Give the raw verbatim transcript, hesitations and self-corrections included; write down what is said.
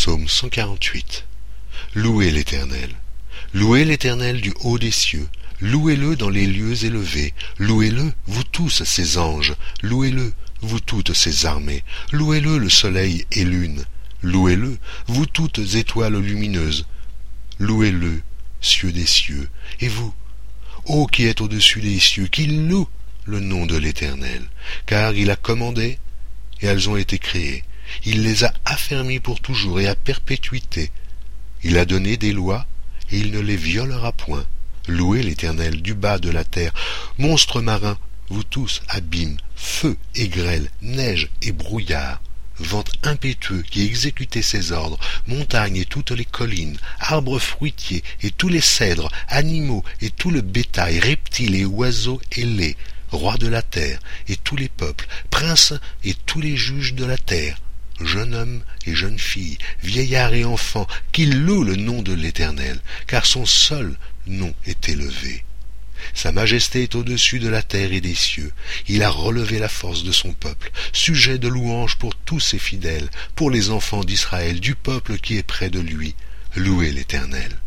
Psaume cent quarante-huit. Louez l'Éternel. Louez l'Éternel du haut des cieux. Louez-le dans les lieux élevés. Louez-le, vous tous ses anges. Louez-le, vous toutes ses armées. Louez-le le soleil et lune. Louez-le, vous toutes étoiles lumineuses. Louez-le, cieux des cieux. Et vous, ô qui êtes au-dessus des cieux, qui loue le nom de l'Éternel. Car il a commandé, et elles ont été créées. Il les a affermies pour toujours et à perpétuité. Il a donné des lois, et il ne les violera point. Louez l'Éternel du bas de la terre. Monstres marins, vous tous, abîmes, feu et grêle, neige et brouillard, vent impétueux qui exécutait ses ordres, montagnes et toutes les collines, arbres fruitiers et tous les cèdres, animaux et tout le bétail, reptiles et oiseaux ailés, rois de la terre et tous les peuples, princes et tous les juges de la terre, jeunes hommes et jeunes filles, vieillards et enfants, qui louent le nom de l'Éternel, car son seul nom est élevé. Sa majesté est au-dessus de la terre et des cieux. Il a relevé la force de son peuple, sujet de louange pour tous ses fidèles, pour les enfants d'Israël, du peuple qui est près de lui. Louez l'Éternel.